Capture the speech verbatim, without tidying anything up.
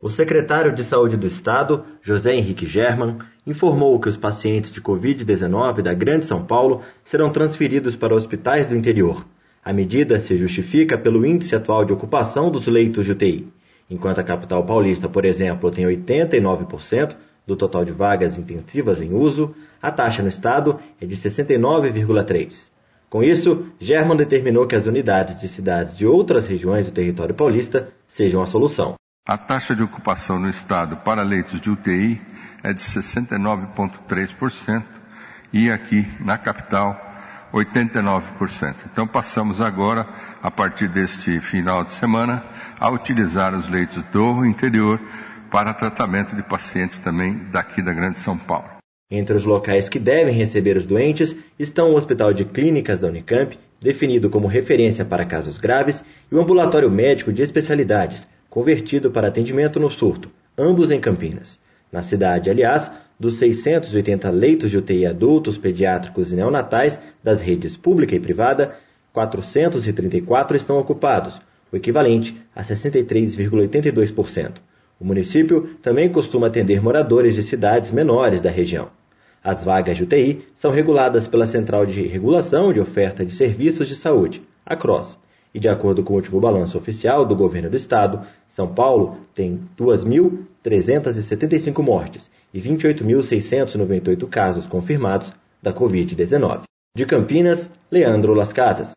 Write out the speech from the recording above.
O secretário de Saúde do Estado, José Henrique German, informou que os pacientes de covid dezenove da Grande São Paulo serão transferidos para hospitais do interior. A medida se justifica pelo índice atual de ocupação dos leitos de U T I. Enquanto a capital paulista, por exemplo, tem oitenta e nove por cento do total de vagas intensivas em uso, a taxa no estado é de sessenta e nove vírgula três por cento. Com isso, German determinou que as unidades de cidades de outras regiões do território paulista sejam a solução. A taxa de ocupação no estado para leitos de U T I é de sessenta e nove vírgula três por cento e aqui na capital oitenta e nove por cento. Então passamos agora, a partir deste final de semana, a utilizar os leitos do interior para tratamento de pacientes também daqui da Grande São Paulo. Entre os locais que devem receber os doentes estão o Hospital de Clínicas da Unicamp, definido como referência para casos graves, e o Ambulatório Médico de Especialidades, convertido para atendimento no surto, ambos em Campinas. Na cidade, aliás, dos seiscentos e oitenta leitos de U T I adultos, pediátricos e neonatais das redes pública e privada, quatrocentos e trinta e quatro estão ocupados, o equivalente a sessenta e três vírgula oitenta e dois por cento. O município também costuma atender moradores de cidades menores da região. As vagas de U T I são reguladas pela Central de Regulação de Oferta de Serviços de Saúde, a CROSS, e de acordo com o último balanço oficial do governo do estado, São Paulo tem duas mil trezentas e setenta e cinco mortes e vinte e oito mil seiscentos e noventa e oito casos confirmados da covid dezenove. De Campinas, Leandro Las Casas.